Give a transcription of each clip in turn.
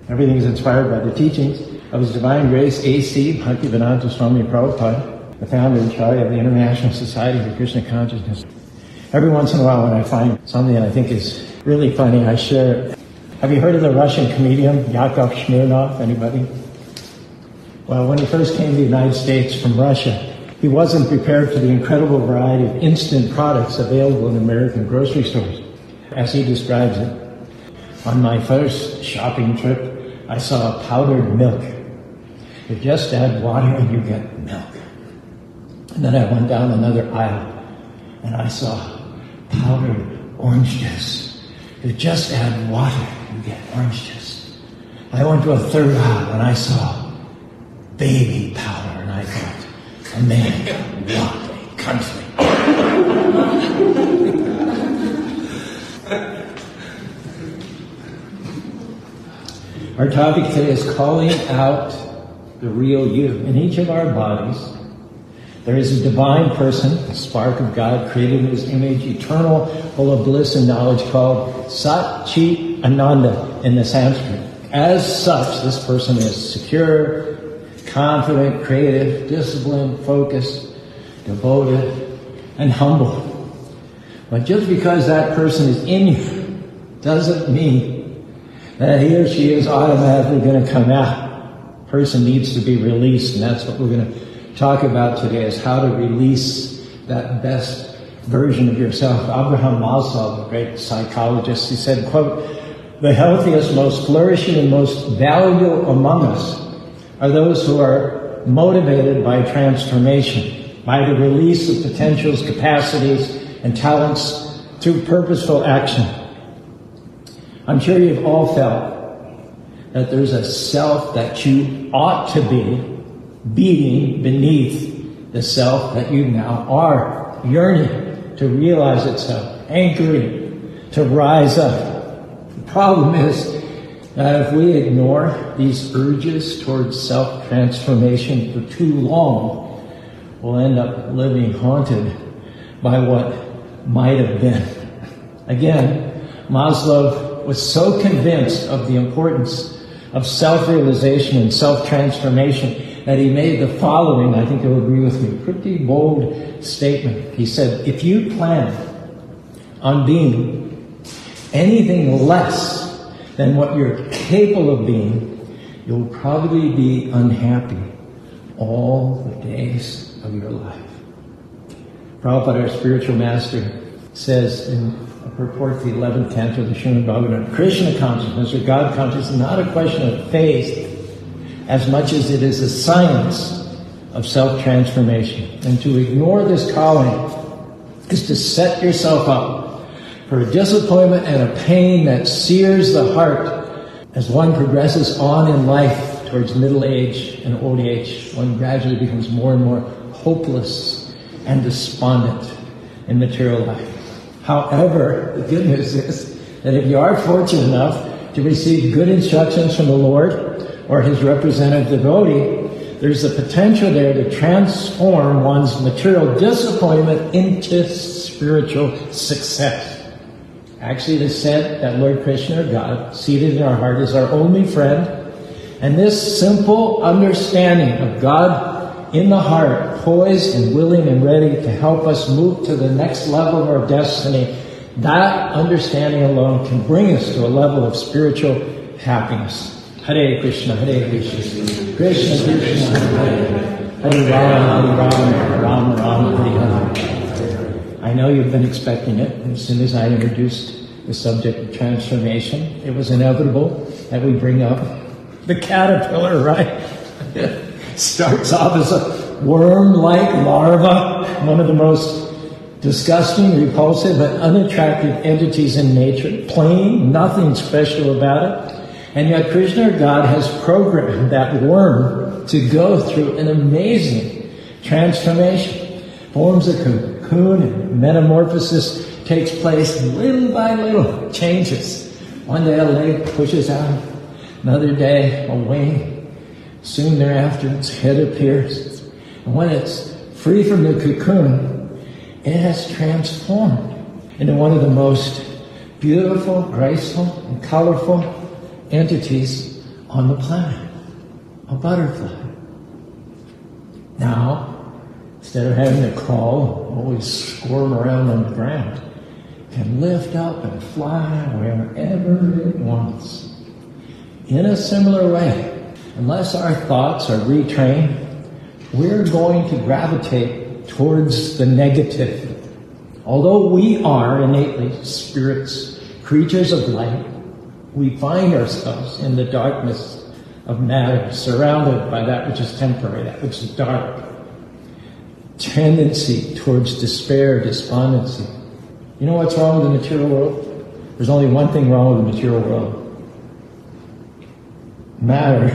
Everything is inspired by the teachings of His Divine Grace A.C. Bhaktivedanta Swami Prabhupada, the founder and Acharya of the International Society for Krishna Consciousness. Every once in a while when I find something that I think is really funny, I share it. Have you heard of the Russian comedian Yakov Smirnoff? Anybody? Well, when he first came to the United States from Russia, he wasn't prepared for the incredible variety of instant products available in American grocery stores. As he describes it, on my first shopping trip, I saw powdered milk. You just add water and you get milk. And then I went down another aisle and I saw powdered orange juice. You just add water, you get orange juice. I went to a third aisle and I saw baby powder, and I thought, America, what a country. Our topic today is calling out the real you. In each of our bodies, there is a divine person, a spark of God created in His image, eternal, full of bliss and knowledge, called Sat Chit Ananda in the Sanskrit. As such, this person is secure, confident, creative, disciplined, focused, devoted, and humble. But just because that person is in you doesn't mean that he or she is automatically going to come out. Person needs to be released, and that's what we're going to talk about today, is how to release that best version of yourself. Abraham Maslow, the great psychologist, he said, quote, "The healthiest, most flourishing, and most valuable among us are those who are motivated by transformation, by the release of potentials, capacities, and talents through purposeful action." I'm sure you've all felt that there's a self that you ought to be beating beneath the self that you now are, yearning to realize itself, anchoring to rise up. The problem is that if we ignore these urges towards self-transformation for too long, we'll end up living haunted by what might have been. Again, Maslow was so convinced of the importance of self-realization and self-transformation that he made the following, I think you'll agree with me, pretty bold statement. He said, if you plan on being anything less than what you're capable of being, you'll probably be unhappy all the days of your life. Prabhupada, our spiritual master, says in a purport to the 11th canto of the Srimad Bhagavatam, Krishna consciousness or God consciousness is not a question of faith as much as it is a science of self-transformation. And to ignore this calling is to set yourself up for a disappointment and a pain that sears the heart as one progresses on in life towards middle age and old age. One gradually becomes more and more hopeless and despondent in material life. However, the good news is that if you are fortunate enough to receive good instructions from the Lord or His representative devotee, there's the potential there to transform one's material disappointment into spiritual success. Actually, it is said that Lord Krishna, or God, seated in our heart, is our only friend. And this simple understanding of God in the heart, poised and willing and ready to help us move to the next level of our destiny, that understanding alone can bring us to a level of spiritual happiness. Hare Krishna, Hare Krishna, Krishna Krishna, Hare Rama, Rama Rama, Hare Hare. I know you've been expecting it. As soon as I introduced the subject of transformation, it was inevitable that we bring up the caterpillar, right? Starts off as a worm-like larva, one of the most disgusting, repulsive, but unattractive entities in nature. Plain, nothing special about it. And yet Krishna, or God, has programmed that worm to go through an amazing transformation. Forms a cocoon, and metamorphosis takes place little by little, changes. One day a leg pushes out, another day a wing. Soon thereafter, its head appears. And when it's free from the cocoon, it has transformed into one of the most beautiful, graceful, and colorful entities on the planet, a butterfly. Now, instead of having to crawl, always squirm around on the ground, can lift up and fly wherever it wants. In a similar way, unless our thoughts are retrained, we're going to gravitate towards the negative. Although we are innately spirits, creatures of light, we find ourselves in the darkness of matter, surrounded by that which is temporary, that which is dark. Tendency towards despair, despondency. You know what's wrong with the material world? There's only one thing wrong with the material world. Matter.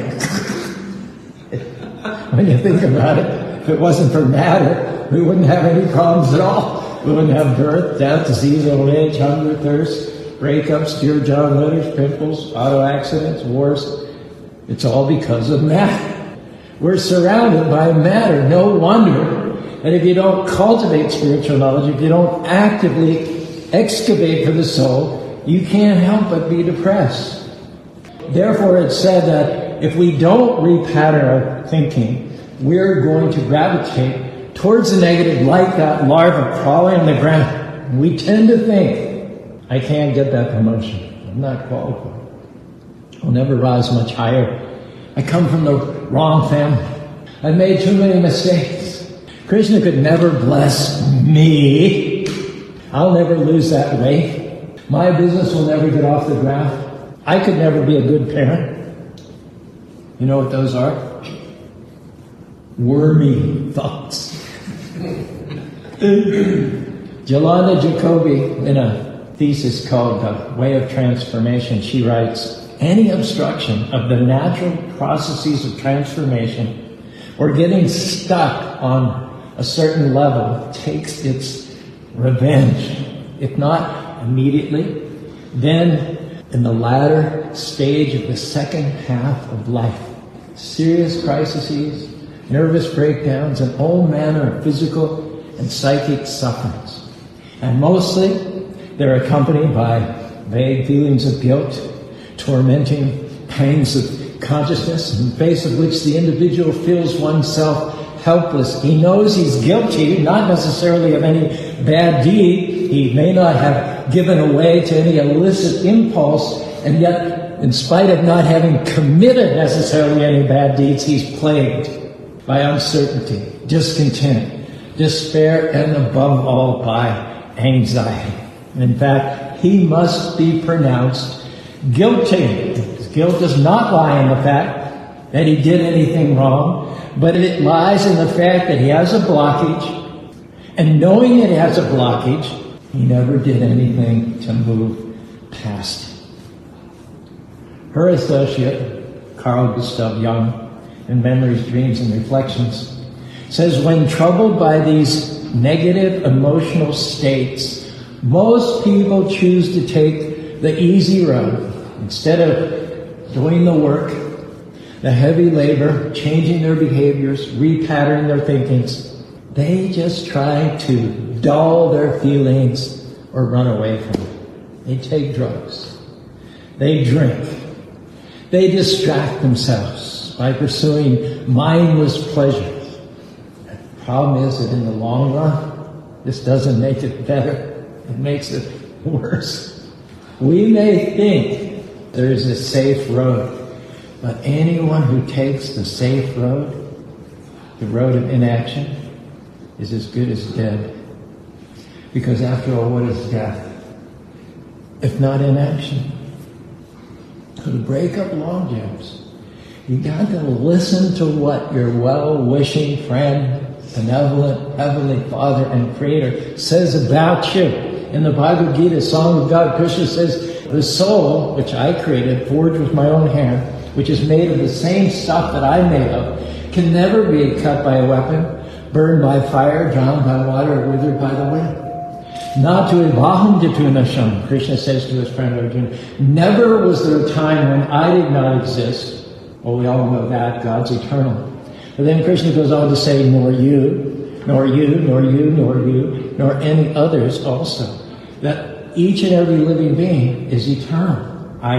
When you think about it, if it wasn't for matter, we wouldn't have any problems at all. We wouldn't have birth, death, disease, old age, hunger, thirst, breakups, tear jar litters, pimples, auto accidents, wars. It's all because of matter. We're surrounded by matter. No wonder that if you don't cultivate spiritual knowledge, if you don't actively excavate for the soul, you can't help but be depressed. Therefore, it's said that if we don't repattern our thinking, we're going to gravitate towards the negative like that larva crawling on the ground. We tend to think, I can't get that promotion. I'm not qualified. I'll never rise much higher. I come from the wrong family. I've made too many mistakes. Krishna could never bless me. I'll never lose that weight. My business will never get off the ground. I could never be a good parent. You know what those are? Wormy thoughts. Yolanda Jacoby, in a thesis called The Way of Transformation, she writes, any obstruction of the natural processes of transformation or getting stuck on a certain level takes its revenge. If not immediately, then in the latter stage of the second half of life, serious crises, nervous breakdowns, and all manner of physical and psychic sufferings. And mostly, they're accompanied by vague feelings of guilt, tormenting pangs of consciousness, in the face of which the individual feels oneself helpless. He knows he's guilty, not necessarily of any bad deed. He may not have given away to any illicit impulse, and yet, in spite of not having committed necessarily any bad deeds, he's plagued by uncertainty, discontent, despair, and above all, by anxiety. In fact, he must be pronounced guilty. His guilt does not lie in the fact that he did anything wrong, but it lies in the fact that he has a blockage, and knowing that he has a blockage, he never did anything to move past it. Her associate, Carl Gustav Jung, in Memories, Dreams, and Reflections, says when troubled by these negative emotional states, most people choose to take the easy road. Instead of doing the work, the heavy labor, changing their behaviors, repatterning their thinkings, they just try to dull their feelings or run away from it. They take drugs. They drink. They distract themselves by pursuing mindless pleasures. The problem is that in the long run, this doesn't make it better. It makes it worse. We may think there is a safe road, but anyone who takes the safe road, the road of inaction, is as good as dead. Because after all, what is death? If not inaction? To break up log jams, you got to listen to what your well-wishing friend, benevolent Heavenly Father and Creator says about you. In the Bhagavad Gita, Song of God, Krishna says, the soul, which I created, forged with my own hand, which is made of the same stuff that I'm made of, can never be cut by a weapon, burned by fire, drowned by water, or withered by the wind. Not to Vaham Jatunasham, Krishna says to his friend Arjuna, never was there a time when I did not exist. Well, we all know that, God's eternal. But then Krishna goes on to say, nor you, nor you, nor you, nor you, nor any others also. That each and every living being is eternal. I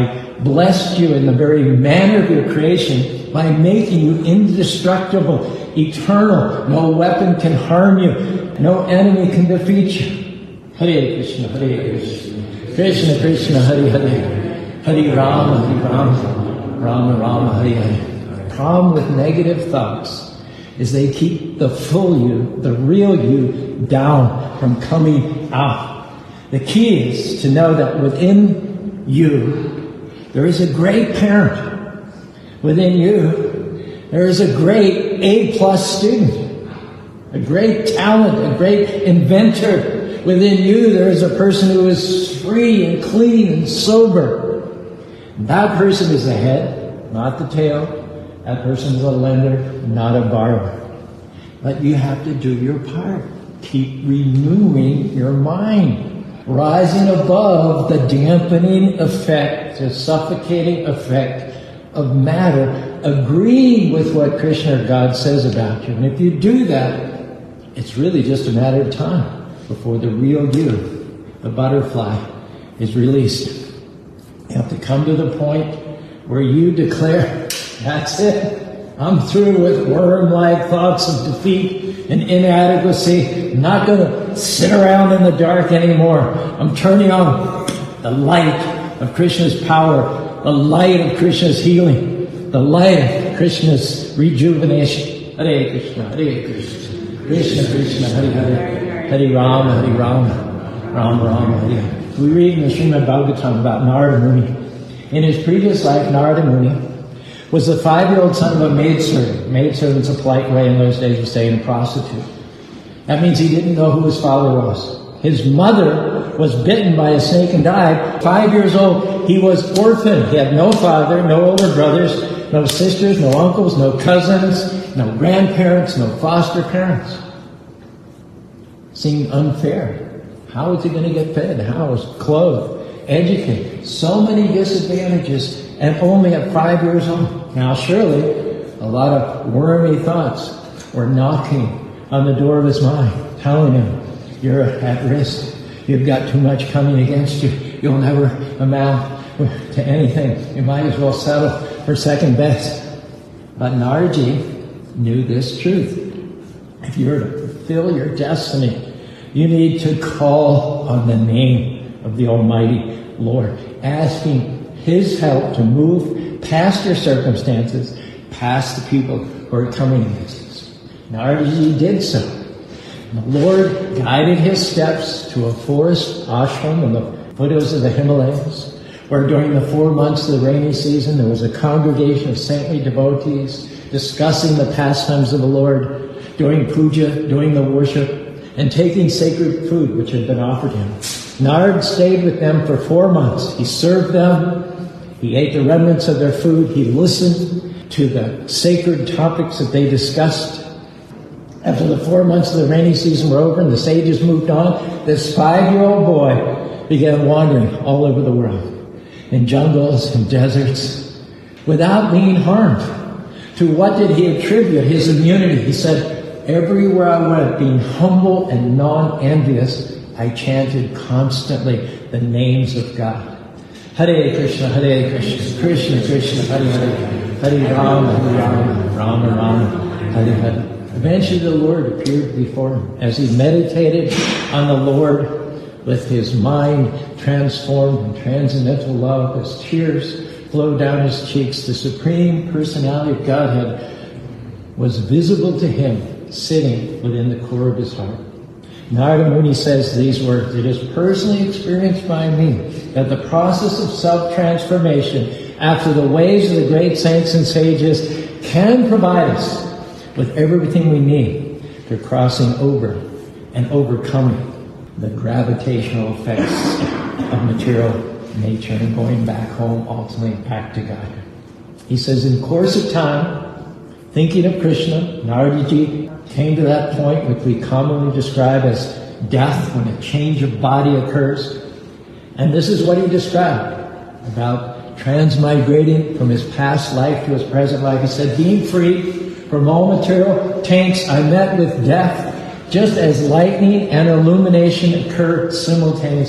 blessed you in the very manner of your creation by making you indestructible, eternal. No weapon can harm you. No enemy can defeat you. Hare Krishna, Hare Krishna. Krishna, Krishna, Hare Hare. Hare Rama, Hare Rama. Rama, Rama, Hare Hare. The problem with negative thoughts is they keep the full you, the real you, down from coming out. The key is to know that within you, there is a great parent. Within you, there is a great A+ student, a great talent, a great inventor. Within you, there is a person who is free and clean and sober. That person is the head, not the tail. That person is a lender, not a borrower. But you have to do your part. Keep renewing your mind, rising above the dampening effect, the suffocating effect of matter, agreeing with what Krishna or God says about you. And if you do that, it's really just a matter of time before the real you, the butterfly, is released. You have to come to the point where you declare, that's it. I'm through with worm-like thoughts of defeat and inadequacy. I'm not going to sit around in the dark anymore. I'm turning on the light of Krishna's power, the light of Krishna's healing, the light of Krishna's rejuvenation. Hare Krishna, Hare Krishna, Krishna Krishna, Hare Hare, Hare Rama, Hare Rama, Rama Rama, Hare Hare. We read in the Srimad Bhagavatam about Narada Muni. In his previous life, Narada Muni was the 5-year-old son of a maidservant. Maidservant's a polite way in those days of saying a prostitute. That means he didn't know who his father was. His mother was bitten by a snake and died. 5 years old, he was orphaned. He had no father, no older brothers, no sisters, no uncles, no cousins, no grandparents, no foster parents. Seemed unfair. How was he going to get fed? How was clothed, educated? So many disadvantages, and only at 5 years old. Now surely, a lot of wormy thoughts were knocking on the door of his mind, telling him, you're at risk. You've got too much coming against you. You'll never amount to anything. You might as well settle for second best. But Narji knew this truth. If you're to fulfill your destiny, you need to call on the name of the Almighty Lord, asking His help to move past your circumstances, past the people who are coming against us. Narji did so. And the Lord guided his steps to a forest ashram in the foothills of the Himalayas, where during the 4 months of the rainy season there was a congregation of saintly devotees discussing the pastimes of the Lord, doing puja, doing the worship, and taking sacred food which had been offered him. Nard stayed with them for 4 months. He served them. He ate the remnants of their food. He listened to the sacred topics that they discussed. After the 4 months of the rainy season were over and the sages moved on, this 5-year-old boy began wandering all over the world, in jungles and deserts, without being harmed. To what did he attribute his immunity? He said, everywhere I went, being humble and non-envious, I chanted constantly the names of God. Hare Krishna, Hare Krishna, Krishna Krishna, Hare Hare, Hare Rama, Hare Rama, Rama Rama, Hare Hare. Eventually the Lord appeared before him as he meditated on the Lord with his mind transformed in transcendental love. As tears flowed down his cheeks, the Supreme Personality of Godhead was visible to him, sitting within the core of his heart. Narada Muni says these words, it is personally experienced by me that the process of self-transformation after the ways of the great saints and sages can provide us with everything we need for crossing over and overcoming the gravitational effects of material nature and going back home, ultimately back to God. He says, in course of time, thinking of Krishna, Naradaji came to that point which we commonly describe as death, when a change of body occurs. And this is what he described about transmigrating from his past life to his present life. He said, being free from all material taints, I met with death just as lightning and illumination occur simultaneously.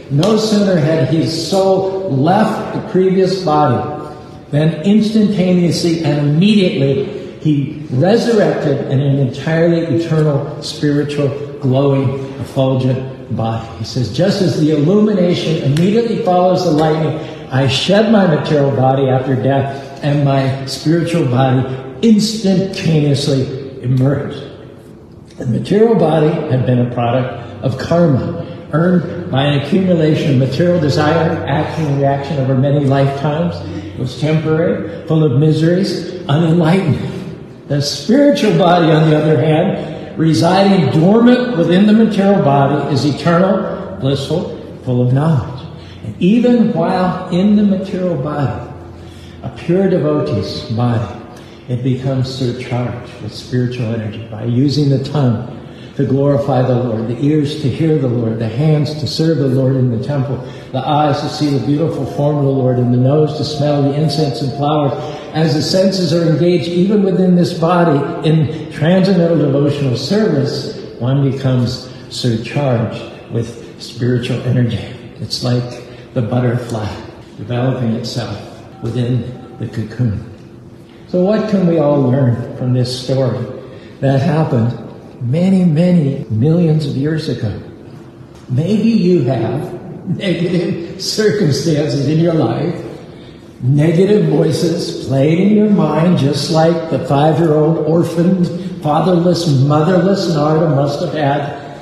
No sooner had his soul left the previous body than instantaneously and immediately he resurrected in an entirely eternal, spiritual, glowing, effulgent body. He says, just as the illumination immediately follows the lightning, I shed my material body after death, and my spiritual body instantaneously emerged. The material body had been a product of karma, earned by an accumulation of material desire, action, and reaction over many lifetimes. It was temporary, full of miseries, unenlightened. The spiritual body, on the other hand, residing dormant within the material body, is eternal, blissful, full of knowledge. And even while in the material body, a pure devotee's body, it becomes surcharged with spiritual energy by using the tongue to glorify the Lord, the ears to hear the Lord, the hands to serve the Lord in the temple, the eyes to see the beautiful form of the Lord, and the nose to smell the incense and flowers. As the senses are engaged even within this body in transcendental devotional service, one becomes surcharged with spiritual energy. It's like the butterfly developing itself within the cocoon. So what can we all learn from this story that happened many, many millions of years ago? Maybe you have negative circumstances in your life, negative voices playing in your mind, just like the 5-year-old orphaned, fatherless, motherless Narada must have had.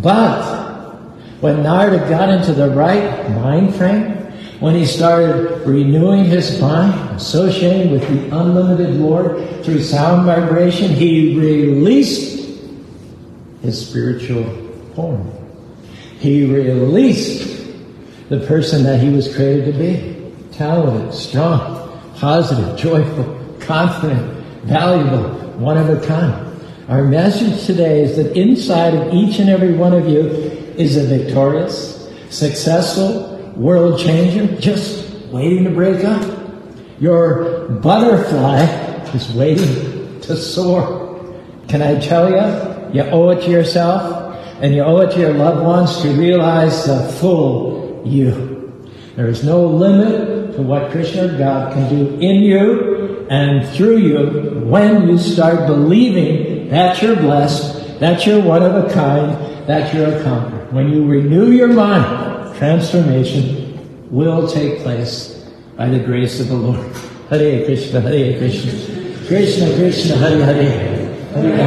But when Narada got into the right mind frame, when he started renewing his mind, associating with the unlimited Lord through sound vibration, he released his spiritual form. He released the person that he was created to be. Talented, strong, positive, joyful, confident, valuable, one of a kind. Our message today is that inside of each and every one of you is a victorious, successful, world changer just waiting to break up. Your butterfly is waiting to soar. Can I tell you, you owe it to yourself and you owe it to your loved ones to realize the full you. There is no limit to what Krishna, God, can do in you and through you when you start believing that you're blessed, that you're one of a kind, that you're a conqueror. When you renew your mind, transformation will take place by the grace of the Lord. Hare Krishna, Hare Krishna, Krishna Krishna, Hare Hare, Hare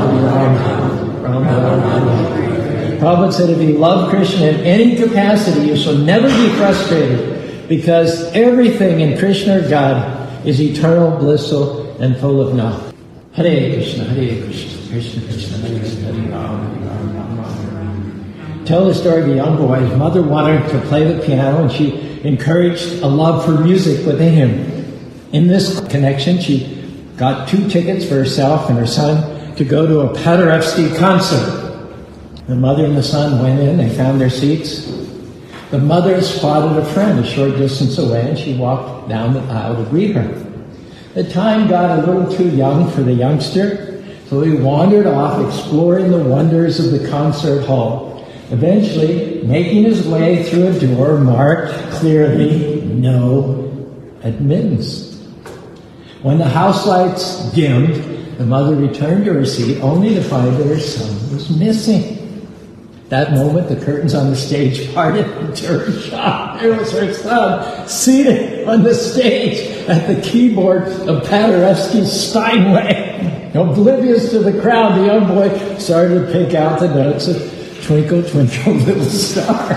Rama, Rama Rama. Prabhupada said, if you love Krishna in any capacity, you shall never be frustrated, because everything in Krishna or God is eternal, blissful, and full of knowledge. Hare Krishna, Hare Krishna, Krishna Krishna, Hare Hare, Hare Rama, Rama Rama. Tell the story of a young boy. His mother wanted to play the piano, and she encouraged a love for music within him. In this connection, she got 2 tickets for herself and her son to go to a Paderewski concert. The mother and the son went in, they found their seats. The mother spotted a friend a short distance away, and she walked down the aisle to greet her. The time got a little too young for the youngster, so he wandered off exploring the wonders of the concert hall, eventually making his way through a door marked clearly, "No admittance." When the house lights dimmed, the mother returned to her seat only to find that her son was missing. That moment, the curtains on the stage parted, and to her shock, there was her son seated on the stage at the keyboard of Paderewski's Steinway. Oblivious to the crowd, the young boy started to pick out the notes of "Twinkle, Twinkle, Little Star."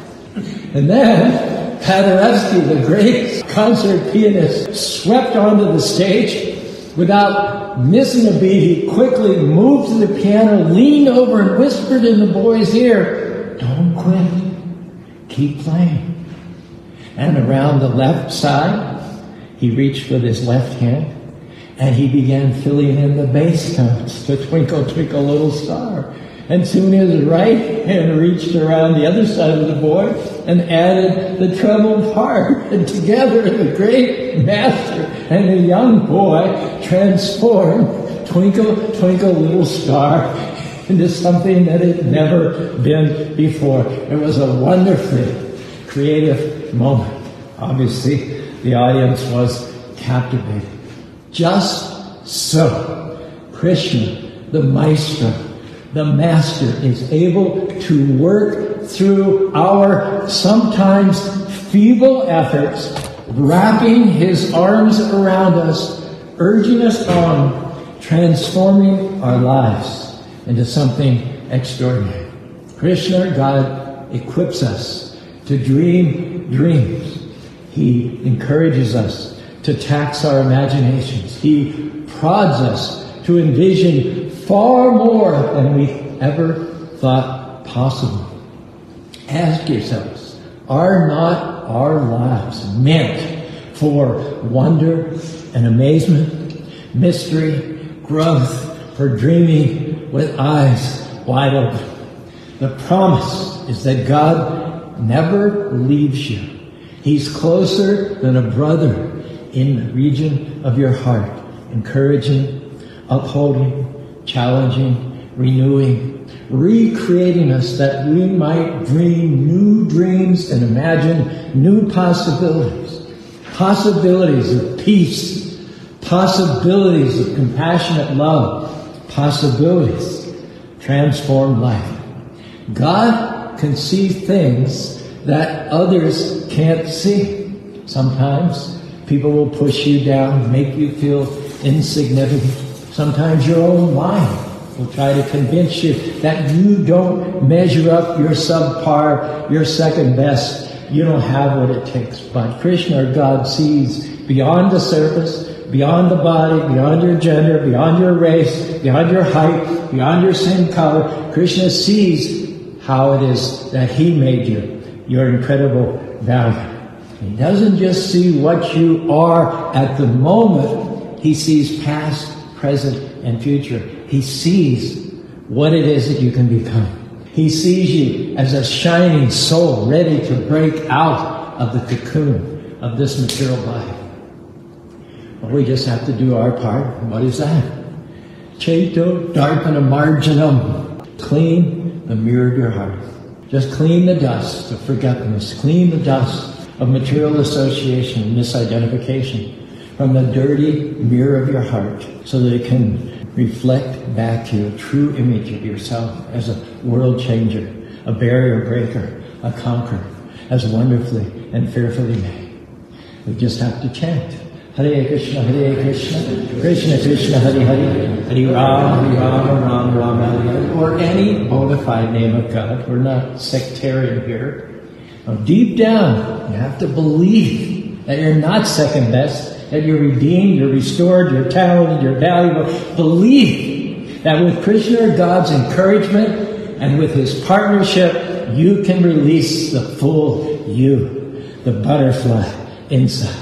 And then Paderewski, the great concert pianist, swept onto the stage. Without missing a beat, he quickly moved to the piano, leaned over and whispered in the boy's ear, "Don't quit. Keep playing." And around the left side, he reached with his left hand and he began filling in the bass notes to "Twinkle, Twinkle, Little Star." And soon his right hand reached around the other side of the boy and added the treble part. And together the great master and the young boy transformed "Twinkle, Twinkle, Little Star" into something that had never been before. It was a wonderfully creative moment. Obviously, the audience was captivated. Just so, Krishna, the maestro, the master, is able to work through our sometimes feeble efforts, wrapping his arms around us, urging us on, transforming our lives into something extraordinary. Krishna, God, equips us to dream dreams. He encourages us to tax our imaginations. He prods us to envision far more than we ever thought possible. Ask yourselves, are not our lives meant for wonder and amazement, mystery, growth, for dreaming with eyes wide open? The promise is that God never leaves you. He's closer than a brother in the region of your heart, encouraging, upholding, challenging, renewing, recreating us that we might dream new dreams and imagine new possibilities. Possibilities of peace, possibilities of compassionate love, possibilities transform life. God can see things that others can't see. Sometimes people will push you down, make you feel insignificant. Sometimes your own mind will try to convince you that you don't measure up, you're subpar, you're second best, you don't have what it takes. But Krishna, or God, sees beyond the surface, beyond the body, beyond your gender, beyond your race, beyond your height, beyond your skin color. Krishna sees how it is that he made you, your incredible value. He doesn't just see what you are at the moment. He sees past, present, and future. He sees what it is that you can become. He sees you as a shining soul ready to break out of the cocoon of this material body. Well, we just have to do our part. What is that? Cheto darpana marjanam. Clean the mirror of your heart. Just clean the dust of forgetfulness. Clean the dust of material association and misidentification from the dirty mirror of your heart so that it can reflect back to you a true image of yourself as a world changer, a barrier breaker, a conqueror, as wonderfully and fearfully made. We just have to chant. Hare Krishna, Krishna Krishna, Hare Hare, Hare Rama, Rama Rama, Hare Hare, or any bona fide name of God. We're not sectarian here. Now, deep down, you have to believe that you're not second best, that you're redeemed, you're restored, you're talented, you're valuable. Believe that with Krishna, or God's encouragement, and with his partnership, you can release the full you, the butterfly inside.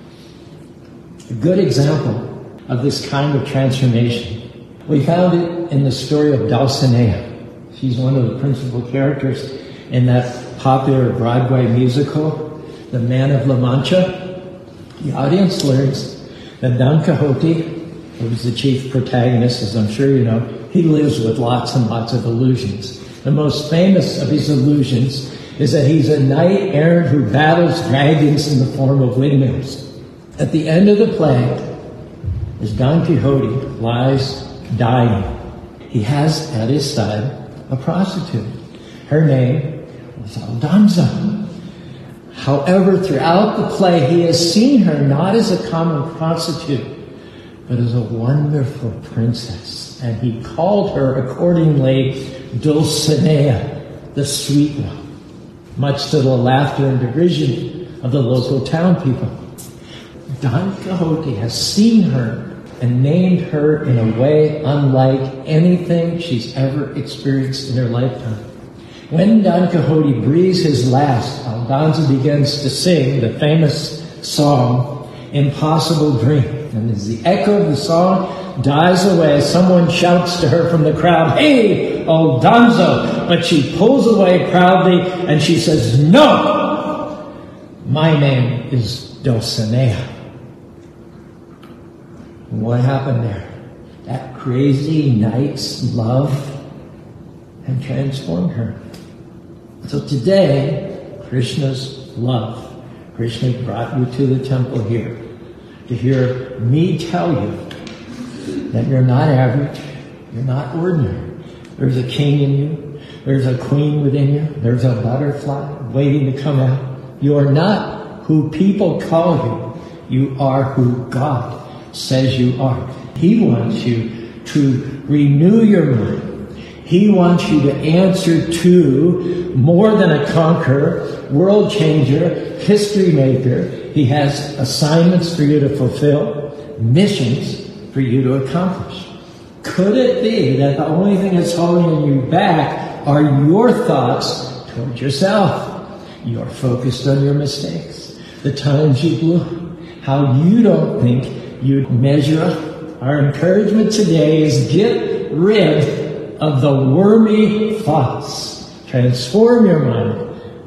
A good example of this kind of transformation, we found it in the story of Dulcinea. She's one of the principal characters in that popular Broadway musical, The Man of La Mancha. The audience learns that Don Quixote, who was the chief protagonist, as I'm sure you know, he lives with lots and lots of illusions. The most famous of his illusions is that he's a knight-errant who battles dragons in the form of windmills. At the end of the play, as Don Quixote lies dying, he has at his side a prostitute. Her name was Aldonza. However, throughout the play, he has seen her not as a common prostitute, but as a wonderful princess. And he called her accordingly Dulcinea, the sweet one, much to the laughter and derision of the local town people. Don Quixote has seen her and named her in a way unlike anything she's ever experienced in her lifetime. When Don Quixote breathes his last, Aldonza begins to sing the famous song, Impossible Dream. And as the echo of the song dies away, someone shouts to her from the crowd, "Hey, Aldonza!" But she pulls away proudly and she says, "No! My name is Dulcinea." What happened there? That crazy knight's love had transformed her. So today, Krishna's love. Krishna brought you to the temple here to hear me tell you that you're not average, you're not ordinary. There's a king in you, there's a queen within you, there's a butterfly waiting to come out. You are not who people call you, you are who God says you are. He wants you to renew your mind. He wants you to answer to more than a conqueror, world changer, history maker. He has assignments for you to fulfill, missions for you to accomplish. Could it be that the only thing that's holding you back are your thoughts towards yourself? You're focused on your mistakes, the times you blew, how you don't think you'd measure up. Our encouragement today is get rid of the wormy thoughts. Transform your mind.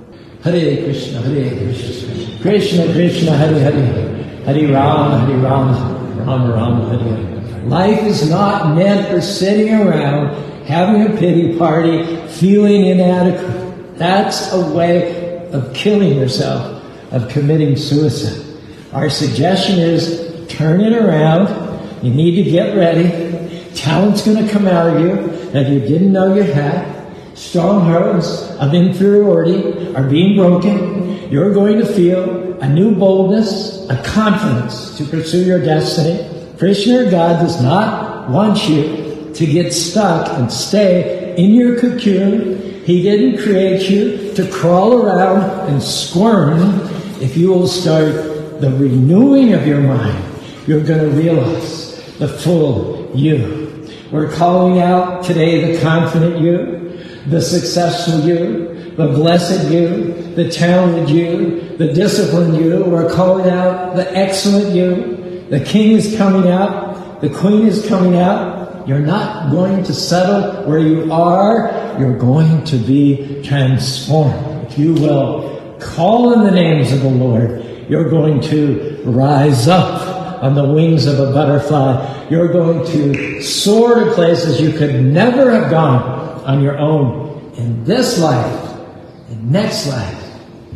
Hare Krishna, Hare Krishna, Krishna Krishna, Hare Hare, Hare Rama, Hare Rama, Rama Rama, Hare Hare. Life is not meant for sitting around, having a pity party, feeling inadequate. That's a way of killing yourself, of committing suicide. Our suggestion is turn it around. You need to get ready. Talent's going to come out of you that you didn't know you had. Strongholds of inferiority are being broken. You're going to feel a new boldness, a confidence to pursue your destiny. Krishna or God does not want you to get stuck and stay in your cocoon. He didn't create you to crawl around and squirm. If you will start the renewing of your mind, you're going to realize the full you. We're calling out today the confident you, the successful you, the blessed you, the talented you, the disciplined you. We're calling out the excellent you. The king is coming out. The queen is coming out. You're not going to settle where you are. You're going to be transformed. If you will call on the names of the Lord, you're going to rise up on the wings of a butterfly. You're going to soar to places you could never have gone on your own. In this life, in next life,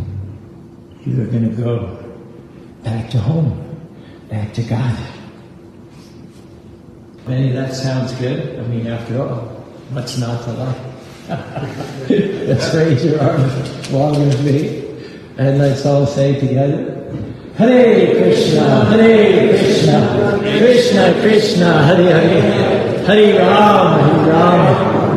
you're going to go back to home, back to God. Many, that sounds good. I mean, after all, what's not to like? Let's raise your arms long as me, and let's all say together, Hare Krishna, Hare Krishna, Krishna Krishna, Hare Hare, Hare Rama, Hare Rama,